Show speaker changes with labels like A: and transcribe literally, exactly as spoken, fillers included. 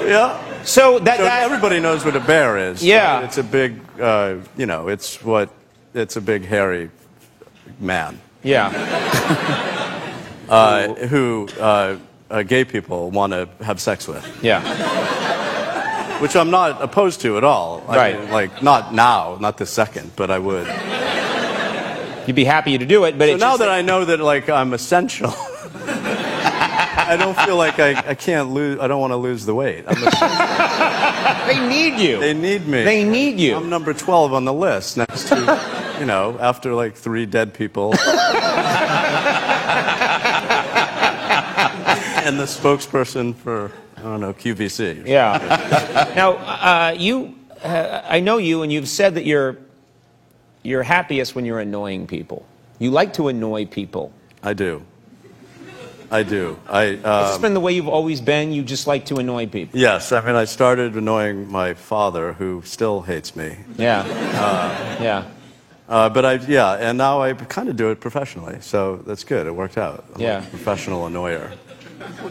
A: Yeah.
B: So that,
A: So
B: that
A: everybody knows what a bear is.
B: Yeah.
A: Right? It's a big, uh, you know, it's what, it's a big hairy man.
B: Yeah.
A: uh, who uh, uh, gay people want to have sex with.
B: Yeah.
A: Which I'm not opposed to at all. I
B: Right.
A: mean, like, not now, not this second, but I would.
B: You'd be happy to do it, but
A: So
B: it's
A: now
B: just
A: that I know that, like, I'm essential, I don't feel like I, I can't lose, I don't want to lose the weight. I'm essential.
B: they need you.
A: They need me.
B: They need you.
A: I'm number twelve on the list, next to, you know, after like three dead people. And the spokesperson for, I don't know, Q V C.
B: Yeah. Now, uh, you, uh, I know you, and you've said that you're, you're happiest when you're annoying people. You like to annoy people.
A: I do. I do. I. Um,
B: Has this been the way you've always been? You just like to annoy people.
A: Yes. I mean, I started annoying my father, who still hates me.
B: Yeah. Uh, yeah.
A: Uh, but I, yeah, and now I kind of do it professionally, so that's good. It worked out. I'm
B: Yeah.
A: a professional annoyer.